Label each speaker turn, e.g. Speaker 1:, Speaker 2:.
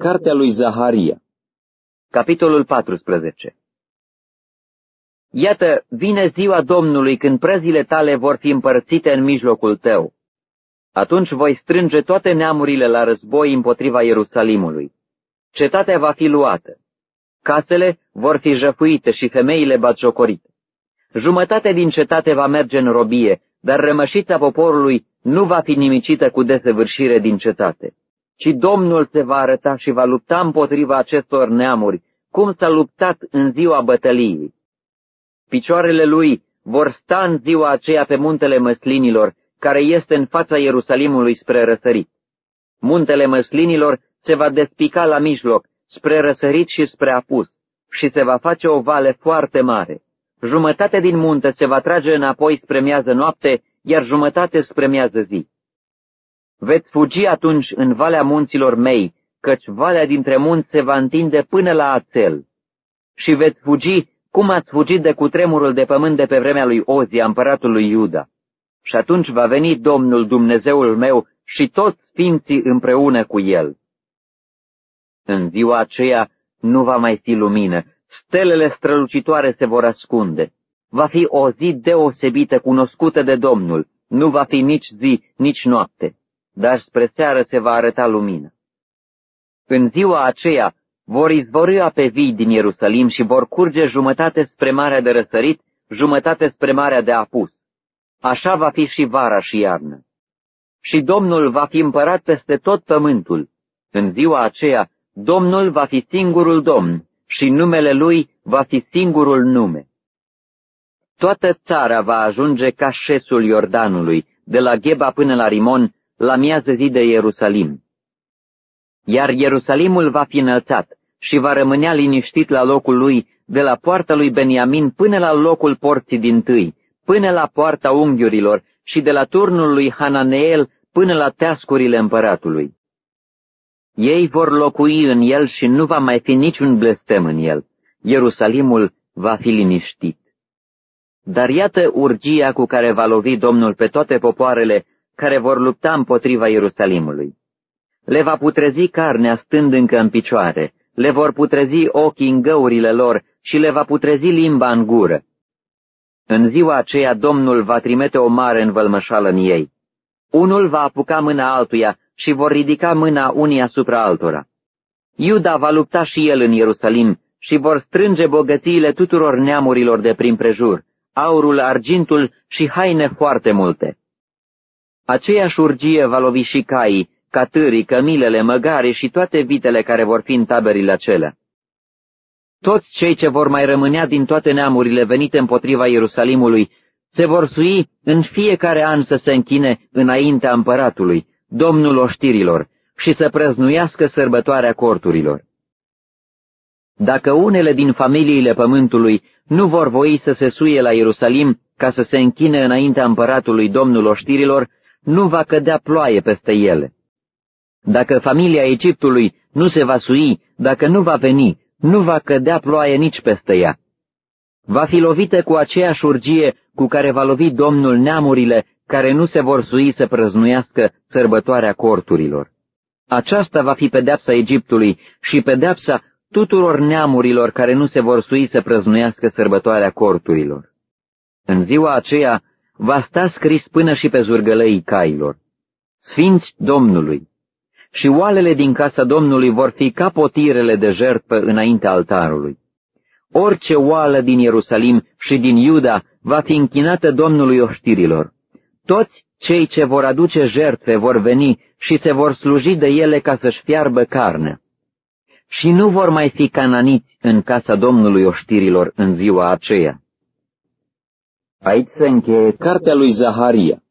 Speaker 1: Cartea lui Zaharia.
Speaker 2: Capitolul 14. Iată, vine ziua Domnului când prăzile tale vor fi împărțite în mijlocul tău. Atunci voi strânge toate neamurile la război împotriva Ierusalimului. Cetatea va fi luată. Casele vor fi jăfuite și femeile batjocorite. Jumătate din cetate va merge în robie, dar rămășița poporului nu va fi nimicită cu desăvârșire din cetate, ci Domnul se va arăta și va lupta împotriva acestor neamuri, cum s-a luptat în ziua bătăliei. Picioarele lui vor sta în ziua aceea pe muntele măslinilor, care este în fața Ierusalimului spre răsărit. Muntele măslinilor se va despica la mijloc, spre răsărit și spre apus, și se va face o vale foarte mare. Jumătate din munte se va trage înapoi spre miază noapte, iar jumătate spre miază zi. Veți fugi atunci în valea munților mei, căci valea dintre munți se va întinde până la Ațel. Și veți fugi cum ați fugit de cutremurul de pământ de pe vremea lui Ozia, împăratul lui Iuda. Și atunci va veni Domnul Dumnezeul meu și toți sfinții împreună cu el. În ziua aceea nu va mai fi lumină, stelele strălucitoare se vor ascunde. Va fi o zi deosebită, cunoscută de Domnul, nu va fi nici zi, nici noapte, dar spre seară se va arăta lumină. În ziua aceea vor izvorî ape vii din Ierusalim și vor curge jumătate spre Marea de Răsărit, jumătate spre Marea de Apus. Așa va fi și vara și iarnă. Și Domnul va fi împărat peste tot pământul. În ziua aceea, Domnul va fi singurul Domn și numele Lui va fi singurul nume. Toată țara va ajunge ca șesul Iordanului, de la Gheba până la Rimon, la miază zi de Ierusalim. Iar Ierusalimul va fi înălțat și va rămânea liniștit la locul lui, de la poarta lui Beniamin până la locul porții dintâi, până la poarta unghiurilor și de la turnul lui Hananeel până la teascurile împăratului. Ei vor locui în el și nu va mai fi niciun blestem în el. Ierusalimul va fi liniștit. Dar iată urgia cu care va lovi Domnul pe toate popoarele care vor lupta împotriva Ierusalimului. Le va putrezi carnea stând încă în picioare, le vor putrezi ochii în găurile lor și le va putrezi limba în gură. În ziua aceea Domnul va trimite o mare învălmășală în ei. Unul va apuca mâna altuia și vor ridica mâna unii asupra altora. Iuda va lupta și el în Ierusalim și vor strânge bogățiile tuturor neamurilor de prin prejur, aurul, argintul și haine foarte multe. Aceeași urgie va lovi și caii, catârii, cămilele, măgare și toate vitele care vor fi în taberile acelea. Toți cei ce vor mai rămânea din toate neamurile venite împotriva Ierusalimului se vor sui în fiecare an să se închine înaintea împăratului, Domnul oștirilor, și să prăznuiască sărbătoarea corturilor. Dacă unele din familiile pământului nu vor voi să se suie la Ierusalim ca să se închine înaintea împăratului, Domnul oștirilor, nu va cădea ploaie peste ele. Dacă familia Egiptului nu se va sui, dacă nu va veni, nu va cădea ploaie nici peste ea. Va fi lovită cu aceeași urgie cu care va lovi Domnul neamurile care nu se vor sui să prăznuiască sărbătoarea corturilor. Aceasta va fi pedeapsa Egiptului și pedeapsa tuturor neamurilor care nu se vor sui să prăznuiască sărbătoarea corturilor. În ziua aceea va sta scris până și pe zurgălăii cailor: Sfinți Domnului. Și oalele din casa Domnului vor fi ca potirele de jertfă înaintea altarului. Orice oală din Ierusalim și din Iuda va fi închinată Domnului oștirilor. Toți cei ce vor aduce jertfe vor veni și se vor sluji de ele ca să-și fiarbă carnea. Și nu vor mai fi cananiți în casa Domnului oștirilor în ziua aceea.
Speaker 1: Aici se încheie Cartea lui Zaharia.